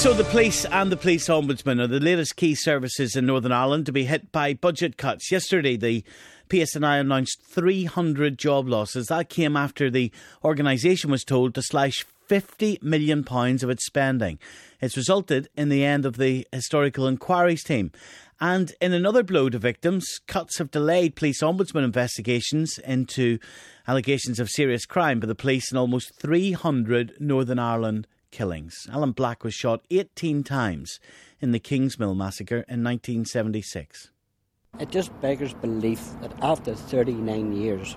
So the police and the police ombudsman are the latest key services in Northern Ireland to be hit by budget cuts. Yesterday, the PSNI announced 300 job losses. That came after the organisation was told to slash £50 million of its spending. It's resulted in the end of the Historical Inquiries team. And in another blow to victims, cuts have delayed police ombudsman investigations into allegations of serious crime by the police in almost 300 Northern Ireland killings. Alan Black was shot 18 times in the Kingsmill massacre in 1976. It just beggars belief that after 39 years,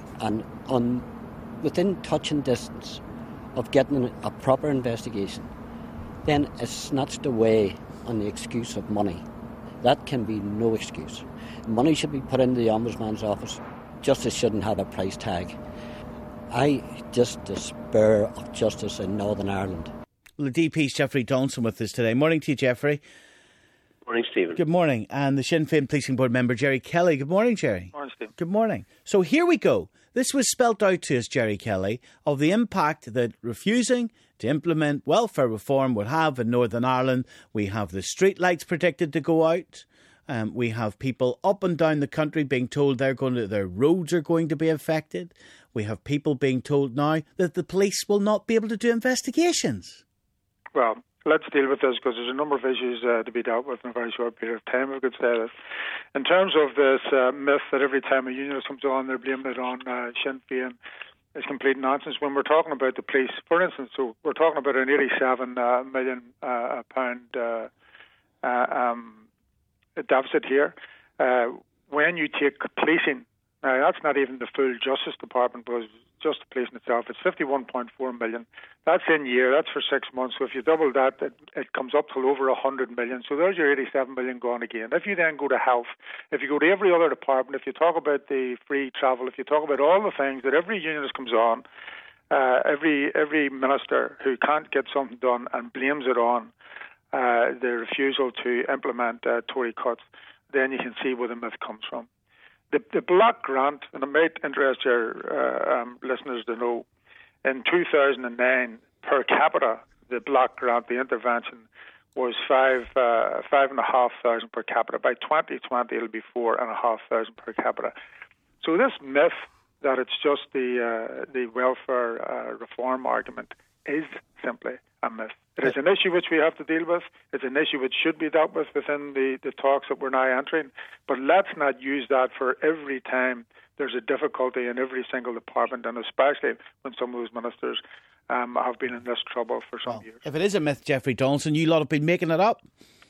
within touch and distance of getting a proper investigation, then it's snatched away on the excuse of money. That can be no excuse. Money should be put into the Ombudsman's office. Justice shouldn't have a price tag. I just despair of justice in Northern Ireland. Well, the DP's Jeffrey Donaldson with us today. Morning to you, Jeffrey. Morning, Stephen. Good morning. And the Sinn Féin Policing Board member, Jerry Kelly. Good morning, Jerry. Morning, Stephen. Good morning. So here we go. This was spelt out to us, Jerry Kelly, of the impact that refusing to implement welfare reform would have in Northern Ireland. We have the street lights predicted to go out. We have people up and down the country being told their roads are going to be affected. We have people being told now that the police will not be able to do investigations. Well, let's deal with this because there's a number of issues to be dealt with in a very short period of time, if we could say this. In terms of this myth that every time a unionist comes on, they're blaming it on Sinn Féin, is complete nonsense. When we're talking about the police, for instance, so we're talking about an £87 million deficit here. When you take policing, now that's not even the full Justice Department, but just the policing itself, it's 51.4 million. That's in year, that's for 6 months. So if you double that, it comes up to over 100 million. So there's your 87 million gone again. If you then go to health, if you go to every other department, if you talk about the free travel, if you talk about all the things that every unionist comes on, every minister who can't get something done and blames it on the refusal to implement Tory cuts, then you can see where the myth comes from. The block grant, and it might interest your listeners to know, in 2009, per capita, the block grant, the intervention, was 5,500 per capita. By 2020, it'll be 4,500 per capita. So this myth that it's just the welfare reform argument is simply a myth. It is an issue which we have to deal with. It's an issue which should be dealt with within the talks that we're now entering. But let's not use that for every time there's a difficulty in every single department, and especially when some of those ministers have been in this trouble for some years. If it is a myth, Jeffrey Donaldson, you lot have been making it up.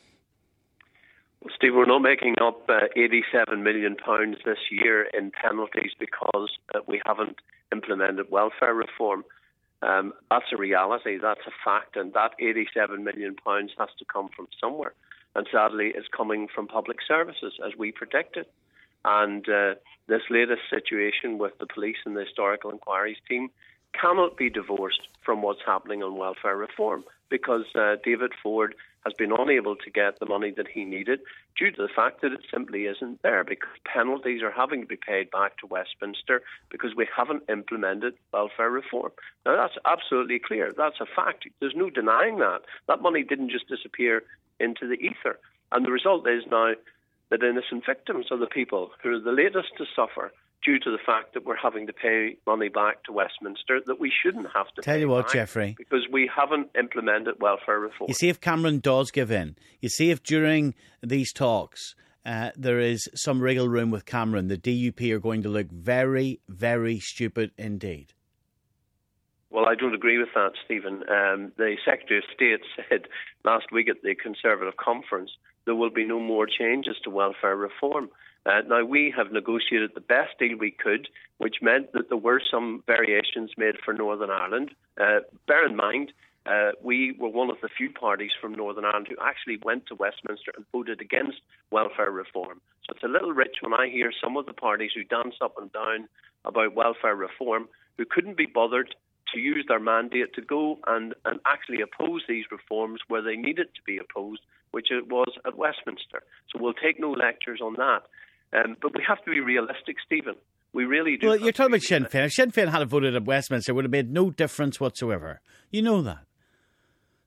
Well, Steve, we're not making up £87 million this year in penalties because we haven't implemented welfare reform. That's a reality, that's a fact, and that £87 million has to come from somewhere. And sadly, it's coming from public services, as we predicted. And this latest situation with the police and the Historical Inquiries team cannot be divorced from what's happening on welfare reform, because David Ford has been unable to get the money that he needed due to the fact that it simply isn't there, because penalties are having to be paid back to Westminster because we haven't implemented welfare reform. Now, that's absolutely clear. That's a fact. There's no denying that. That money didn't just disappear into the ether. And the result is now that innocent victims are the people who are the latest to suffer due to the fact that we're having to pay money back to Westminster that we shouldn't have to Tell pay you what, back Jeffrey, because we haven't implemented welfare reform. You see, if Cameron does give in, you see if during these talks there is some wriggle room with Cameron, the DUP are going to look very, very stupid indeed. Well, I don't agree with that, Stephen. The Secretary of State said last week at the Conservative conference there will be no more changes to welfare reform. Now, we have negotiated the best deal we could, which meant that there were some variations made for Northern Ireland. Bear in mind, we were one of the few parties from Northern Ireland who actually went to Westminster and voted against welfare reform. So it's a little rich when I hear some of the parties who dance up and down about welfare reform, who couldn't be bothered to use their mandate to go and actually oppose these reforms where they needed to be opposed, which it was at Westminster. So we'll take no lectures on that. But we have to be realistic, Stephen. We really do. Well, you're talking about Sinn Féin. If Sinn Féin had voted at Westminster, it would have made no difference whatsoever. You know that.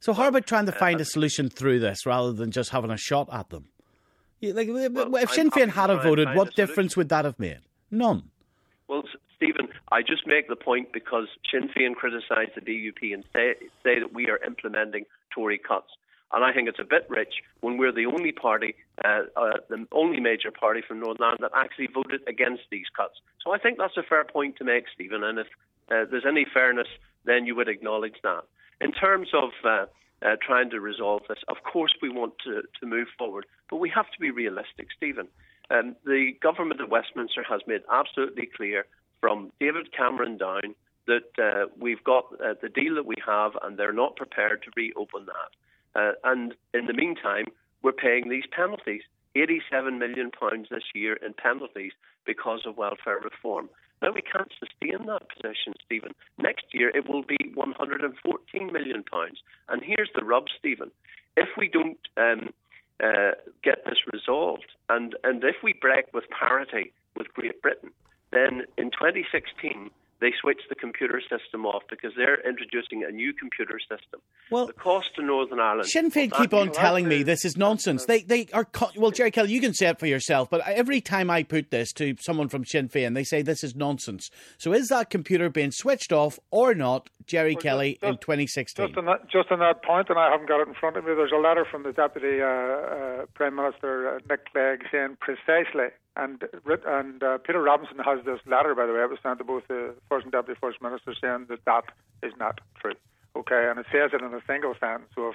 So how about trying to find a solution through this rather than just having a shot at them? If Sinn Féin had voted, what difference would that have made? None. Well, Stephen, I just make the point because Sinn Féin criticise the DUP and say that we are implementing Tory cuts. And I think it's a bit rich when we're the only party, the only major party from Northern Ireland that actually voted against these cuts. So I think that's a fair point to make, Stephen. And if there's any fairness, then you would acknowledge that. In terms of trying to resolve this, of course we want to move forward, but we have to be realistic, Stephen. The government of Westminster has made absolutely clear from David Cameron down that we've got the deal that we have and they're not prepared to reopen that. And in the meantime, we're paying these penalties, £87 million this year in penalties because of welfare reform. Now, we can't sustain that position, Stephen. Next year, it will be £114 million. And here's the rub, Stephen. If we don't get this resolved, and if we break with parity with Great Britain, then in 2016, they switched the computer system off because they're introducing a new computer system. Well, the cost to Northern Ireland... Sinn Féin keep on telling me this is nonsense. They are... Well, Jerry Kelly, you can say it for yourself, but every time I put this to someone from Sinn Féin, they say this is nonsense. So is that computer being switched off or not, Jerry Kelly, in 2016? Just on that point, and I haven't got it in front of me, there's a letter from the Deputy Prime Minister, Nick Clegg, saying precisely... And Peter Robinson has this letter, by the way. It was sent to both the First and Deputy First Minister saying that is not true. Okay, and it says it in a single sentence. So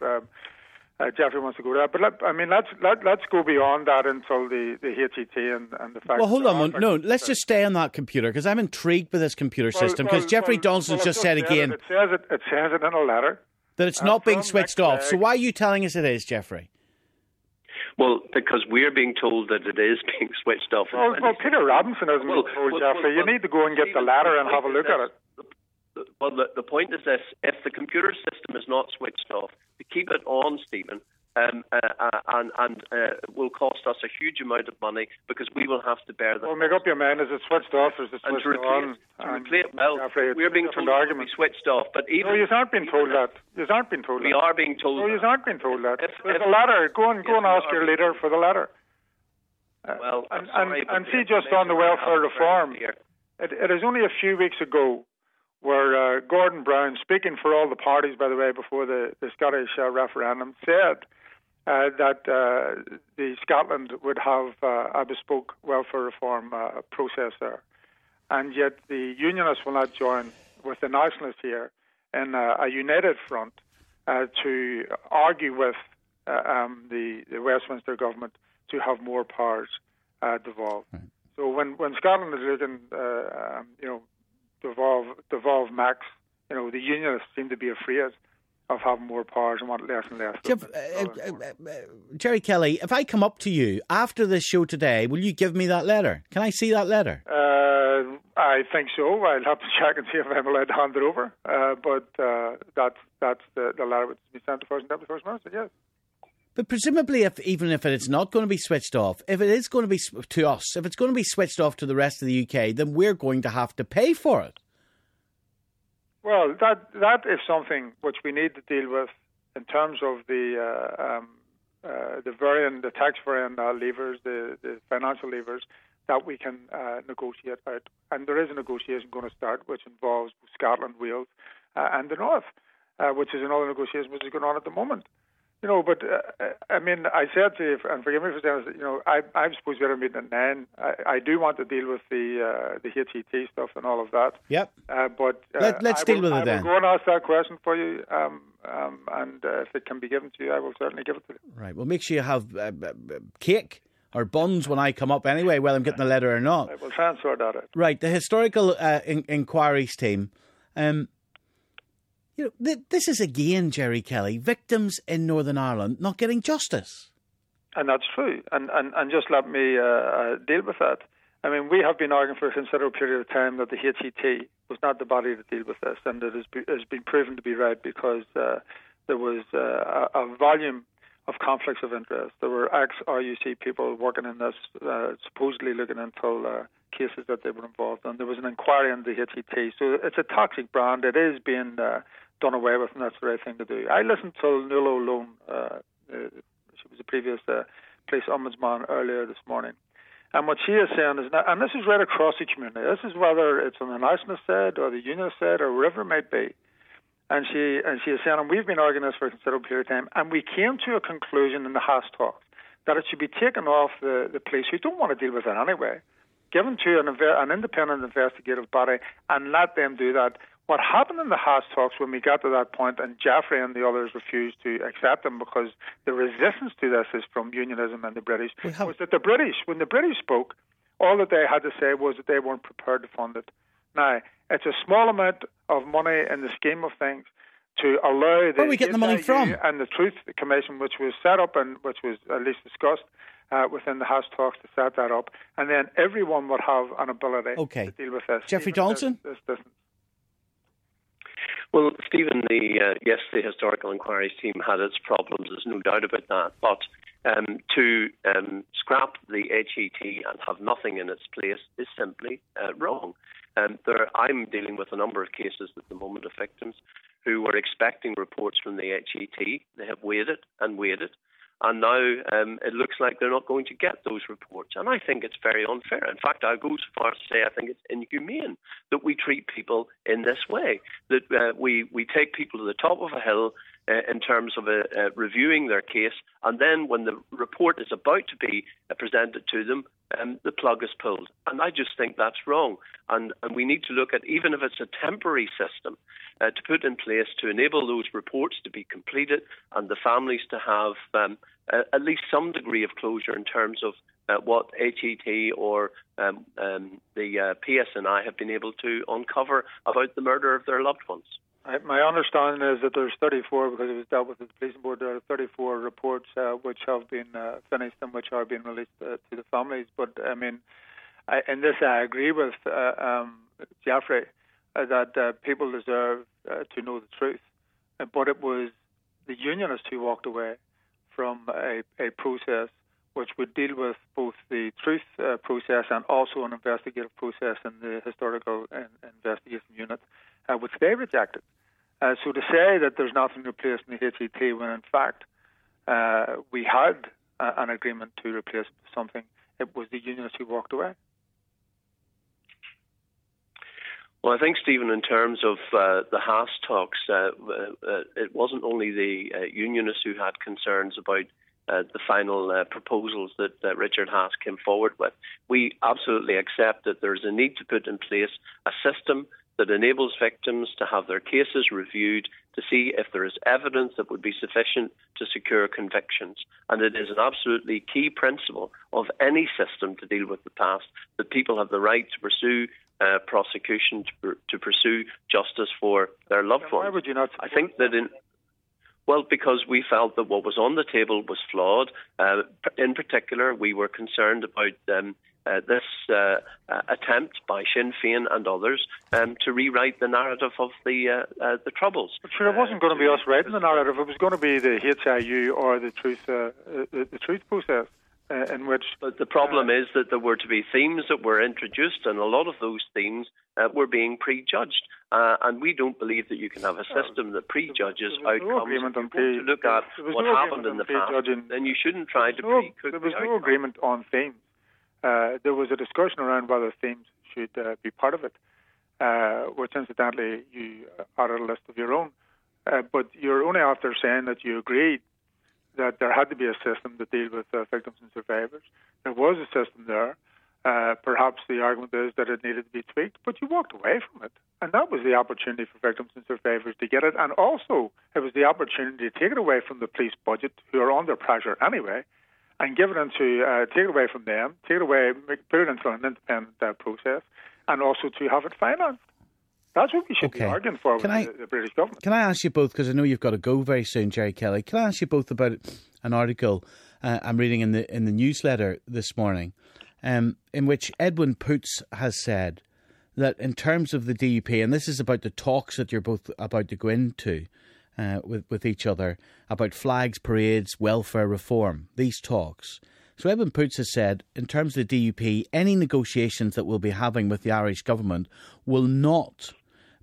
if Jeffrey wants to go there, but let's go beyond that until the HET and the fact. Well, hold on. No, let's just stay on that computer because I'm intrigued with this computer system because Jeffrey Donaldson just said again. It says it in a letter that it's not being switched off. So why are you telling us it is, Jeffrey? Well, because we're being told that it is being switched off. Well, Peter Robinson hasn't been told, Jeffrey. You need to go and get the letter and have a look at it. Well, the point is this. If the computer system is not switched off, to keep it on, Stephen, will cost us a huge amount of money because we will have to bear the... Well, make up your mind. Is it switched off or is it switched on? We're being told it will be switched off. But even... No, you aren't being told that. You aren't being told that. We are being told that. No, you aren't being told that. There's a letter. Go and ask your leader for the letter. Well, and see, just on the welfare reform, it is only a few weeks ago where Gordon Brown, speaking for all the parties, by the way, before the Scottish referendum, said that the Scotland would have a bespoke welfare reform process there. And yet the Unionists will not join with the Nationalists here in a united front to argue with the Westminster government to have more powers devolved. Right. So when Scotland is looking, devolve max, the Unionists seem to be afraid of having more powers and want less and less. Jerry Kelly, if I come up to you after this show today, will you give me that letter? Can I see that letter? I think so. I'll have to check and see if I'm allowed to hand it over. But that's the letter which will be sent to First and Deputy First Minister, yes. But presumably, even if it's not going to be switched off, if it is going to be to us, if it's going to be switched off to the rest of the UK, then we're going to have to pay for it. Well, that is something which we need to deal with in terms of the tax variant levers, the financial levers that we can negotiate out. And there is a negotiation going to start which involves Scotland, Wales, and the North, which is another negotiation which is going on at the moment. But I said to you, and forgive me for saying this, I'm supposed to be at a meeting at 9. I do want to deal with the HET stuff and all of that. Yep. But let's deal with it then. I will go and ask that question for you, and if it can be given to you, I will certainly give it to you. Right. Well, make sure you have cake or buns when I come up anyway, whether I'm getting the letter or not. I will try and sort that out. Right. The Historical Inquiries team. This is again, Jerry Kelly, victims in Northern Ireland not getting justice. And that's true. And just let me deal with that. I mean, we have been arguing for a considerable period of time that the HET was not the body to deal with this, and it has been proven to be right because there was a volume of conflicts of interest. There were ex-RUC people working in this, supposedly looking into cases that they were involved in. There was an inquiry into the HET. So it's a toxic brand. It is being done away with, and that's the right thing to do. I listened to Nuala O'Loan, she was the previous police ombudsman, earlier this morning. And what she is saying is, and this is right across the community, this is whether it's on the nationalist side or the unionist side or wherever it might be. And she is saying, and we've been arguing this for a considerable period of time, and we came to a conclusion in the Haas talks that it should be taken off the police who don't want to deal with it anyway, given to an independent investigative body and let them do that. What happened in the Haas talks when we got to that point, and Jeffrey and the others refused to accept them because the resistance to this is from unionism and the British, was that the British, when the British spoke, all that they had to say was that they weren't prepared to fund it. Now, it's a small amount of money in the scheme of things to allow the Where are we getting the money from? And the Truth Commission, which was set up and which was at least discussed within the Haas talks to set that up, and then everyone would have an ability to deal with this. Jeffrey Donaldson? Well, Stephen, the Historical Inquiries team had its problems, there's no doubt about that. But to scrap the HET and have nothing in its place is simply wrong. I'm dealing with a number of cases at the moment of victims who were expecting reports from the HET. They have waited and waited. And now it looks like they're not going to get those reports. And I think it's very unfair. In fact, I'll go so far as to say I think it's inhumane that we treat people in this way, that we take people to the top of a hill in terms of reviewing their case, and then when the report is about to be presented to them, the plug is pulled. And I just think that's wrong. And we need to look at, even if it's a temporary system, to put in place to enable those reports to be completed and the families to have at least some degree of closure in terms of what HET or the PSNI have been able to uncover about the murder of their loved ones. My understanding is that there's 34, because it was dealt with at the police board, there are 34 reports which have been finished and which are being released to the families. But, I mean, in this I agree with Jeffrey that people deserve to know the truth. But it was the unionists who walked away from a process which would deal with both the truth process and also an investigative process in the Historical Investigation Unit, which they rejected. So to say that there's nothing replaced in the HET when in fact we had an agreement to replace something, it was the unionists who walked away. Well, I think, Stephen, in terms of the Haas talks, it wasn't only the unionists who had concerns about the final proposals that Richard Haas came forward with. We absolutely accept that there's a need to put in place a system that enables victims to have their cases reviewed to see if there is evidence that would be sufficient to secure convictions. And it is an absolutely key principle of any system to deal with the past that people have the right to pursue prosecution, to pursue justice for their loved ones. Why would you not? I think that because we felt that what was on the table was flawed. In particular, we were concerned about this attempt by Sinn Féin and others to rewrite the narrative of the Troubles. But sure, it wasn't going to be us writing the narrative. It was going to be the HIU or the truth process. In which, but the problem is that there were to be themes that were introduced, and a lot of those themes were being prejudged. And we don't believe that you can have a system that prejudges outcomes. If you look at what happened in the past, then you shouldn't try to pre-cook. There was no agreement on themes. There was a discussion around whether themes should be part of it, which incidentally you added a list of your own. But you're only after saying that you agreed that there had to be a system to deal with victims and survivors. There was a system there. Perhaps the argument is that it needed to be tweaked, but you walked away from it. And that was the opportunity for victims and survivors to get it. And also, it was the opportunity to take it away from the police budget, who are under pressure anyway, and give it into, take it away from them, take it away, put it into an independent process, and also to have it financed. That's what we should be arguing for with the British government. Can I ask you both, because I know you've got to go very soon, Jerry Kelly, can I ask you both about an article I'm reading in the newsletter this morning, in which Edwin Poots has said that in terms of the DUP, and this is about the talks that you're both about to go into with each other, about flags, parades, welfare reform, these talks. So Edwin Poots has said, in terms of the DUP, any negotiations that we'll be having with the Irish government will not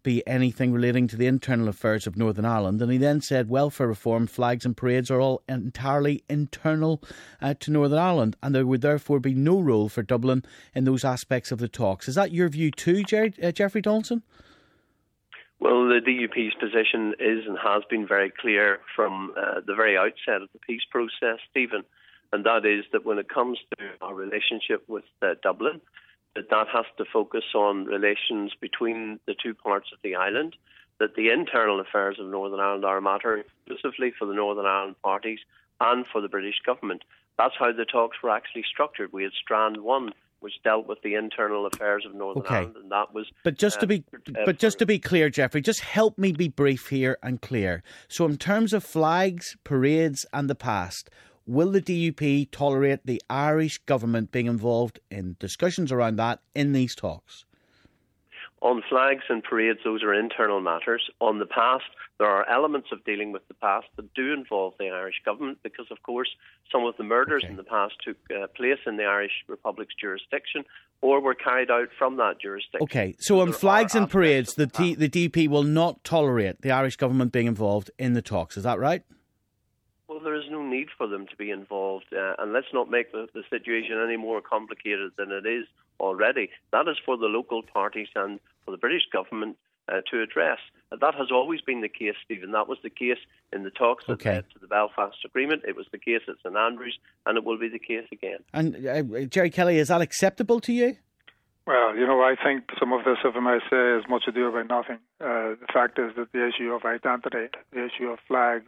be anything relating to the internal affairs of Northern Ireland. And he then said welfare reform, flags and parades are all entirely internal to Northern Ireland, and there would therefore be no role for Dublin in those aspects of the talks. Is that your view too, Jeffrey Donaldson? Well, the DUP's position is and has been very clear from the very outset of the peace process, Stephen, and that is that when it comes to our relationship with Dublin, that has to focus on relations between the two parts of the island, that the internal affairs of Northern Ireland are a matter exclusively for the Northern Ireland parties and for the British government. That's how the talks were actually structured. We had Strand 1, which dealt with the internal affairs of Northern Ireland, and that was... But just to be clear, Jeffrey, just help me be brief here and clear. So in terms of flags, parades and the past, will the DUP tolerate the Irish government being involved in discussions around that in these talks? On flags and parades, those are internal matters. On the past, there are elements of dealing with the past that do involve the Irish government because, of course, some of the murders in the past took place in the Irish Republic's jurisdiction or were carried out from that jurisdiction. Okay, so on flags and parades, the DUP will not tolerate the Irish government being involved in the talks. Is that right? Well, there is no need for them to be involved, and let's not make the situation any more complicated than it is already. That is for the local parties and for the British government to address. That has always been the case, Stephen. That was the case in the talks that led to the Belfast Agreement. It was the case at St Andrews, and it will be the case again. And Gerry Kelly, is that acceptable to you? Well, I think some of this, if I may say, is much ado about nothing. The fact is that the issue of identity, the issue of flags,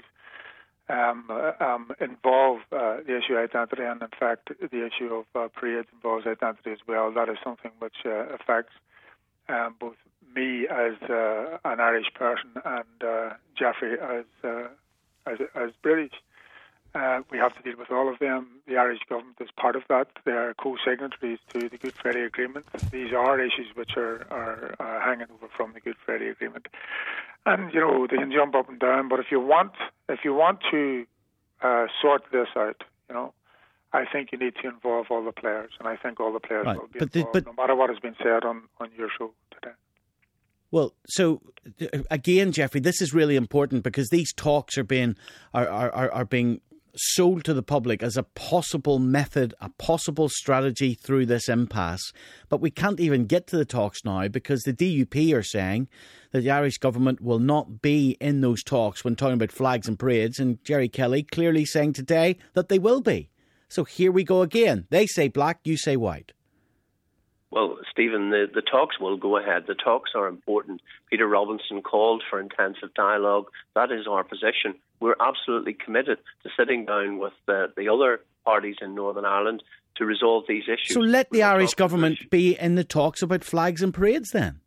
involve the issue of identity, and in fact the issue of parades involves identity as well. That is something which affects both me as an Irish person and Jeffrey as British. We have to deal with all of them. The Irish government is part of that. They are co-signatories to the Good Friday Agreement. These are issues which are hanging over from the Good Friday Agreement. And, they can jump up and down, but if you want to sort this out, I think you need to involve all the players, and I think all the players will be involved, no matter what has been said on your show today. Well, so again, Jeffrey, this is really important because these talks are being sold to the public as a possible method, a possible strategy through this impasse. But we can't even get to the talks now because the DUP are saying that the Irish government will not be in those talks when talking about flags and parades, and Gerry Kelly clearly saying today that they will be. So here we go again. They say black, you say white. Well, Stephen, the talks will go ahead. The talks are important. Peter Robinson called for intensive dialogue. That is our position. We're absolutely committed to sitting down with the other parties in Northern Ireland to resolve these issues. So let the Irish government be in the talks about flags and parades then?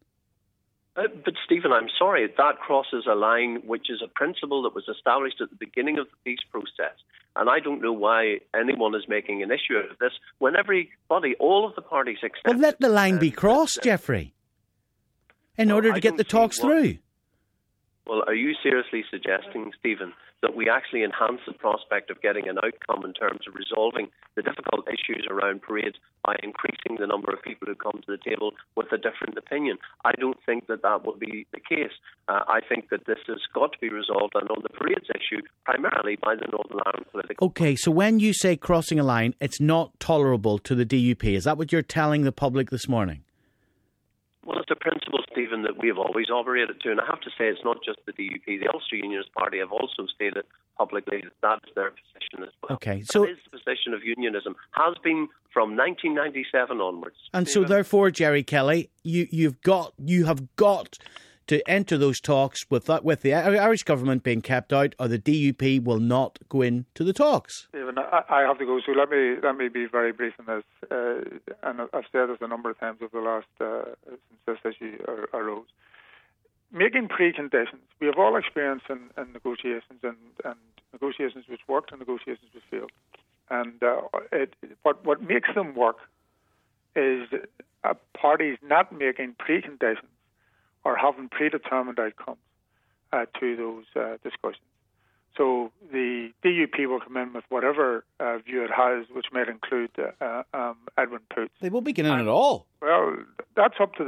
But, Stephen, I'm sorry, that crosses a line which is a principle that was established at the beginning of the peace process. And I don't know why anyone is making an issue out of this when everybody, all of the parties accept. Well, let the line be crossed, Jeffrey, in order to get the talks through. Well, are you seriously suggesting, Stephen, that we actually enhance the prospect of getting an outcome in terms of resolving the difficult issues around parades by increasing the number of people who come to the table with a different opinion? I don't think that will be the case. I think that this has got to be resolved, and on the parades issue, primarily by the Northern Ireland political... OK, so when you say crossing a line, it's not tolerable to the DUP. Is that what you're telling the public this morning? Well, it's a principle, Stephen, that we have always operated to, and I have to say it's not just the DUP. The Ulster Unionist Party have also stated publicly that is their position as well. Okay, so that is the position of unionism, has been from 1997 onwards. And Stephen, so therefore, Gerry Kelly, you have got to enter those talks with the Irish government being kept out, or the DUP will not go into the talks. Stephen, I have to go, so let me be very brief on this. And I've said this a number of times over the last since this issue arose. Making preconditions. We have all experience in negotiations and negotiations which worked and negotiations which failed. And what makes them work is parties not making preconditions or having predetermined outcomes to those discussions. So the DUP will come in with whatever view it has, which might include Edwin Poots. They won't be getting in at all. Well, that's up to them.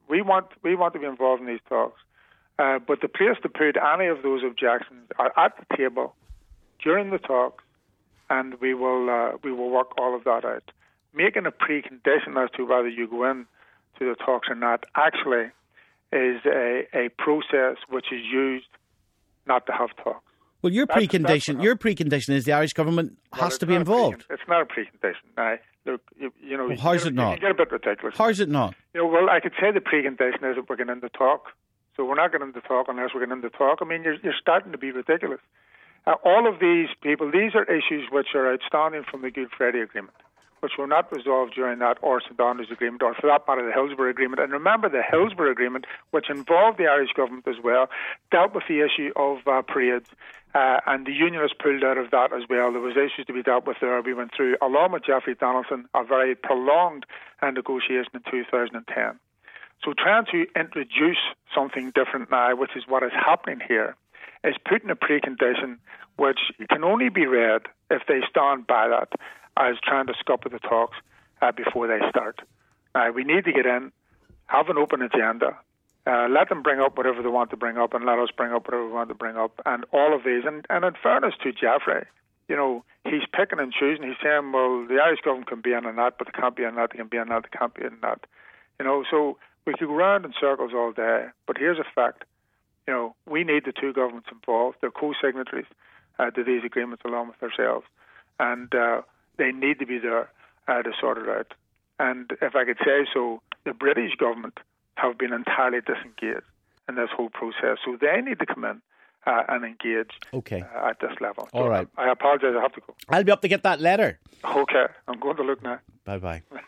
We want to be involved in these talks. But the place to put any of those objections are at the table during the talks, and we will work all of that out. Making a precondition as to whether you go in to the talks or not actually is a process which is used not to have talks. Well, your precondition is the Irish government has to be involved. It's not a precondition. Look, how's it not? You get a bit ridiculous. How's it not? Well, I could say the precondition is that we're going into talk. So we're not going into talk unless we're going into talk. I mean, you're starting to be ridiculous. All of these people, these are issues which are outstanding from the Good Friday Agreement, which were not resolved during that or St Andrews Agreement, or for that matter, the Hillsborough Agreement. And remember, the Hillsborough Agreement, which involved the Irish government as well, dealt with the issue of parades, and the Unionists pulled out of that as well. There was issues to be dealt with there. We went through, along with Jeffrey Donaldson, a very prolonged negotiation in 2010. So trying to introduce something different now, which is what is happening here, is putting a precondition which can only be read if they stand by that as trying to scupper the talks before they start. We need to get in, have an open agenda, let them bring up whatever they want to bring up, and let us bring up whatever we want to bring up, and all of these. And in fairness to Jeffrey, he's picking and choosing. He's saying, well, the Irish government can be in on that, but they can't be in that, they can be in that, they can't be in that. So we could go round in circles all day, but here's a fact. We need the two governments involved. They're co-signatories to these agreements along with ourselves, and they need to be there to sort it out. And if I could say so, the British government have been entirely disengaged in this whole process, so they need to come in and engage at this level. All right. I apologise, I have to go. I'll be up to get that letter. Okay, I'm going to look now. Bye-bye.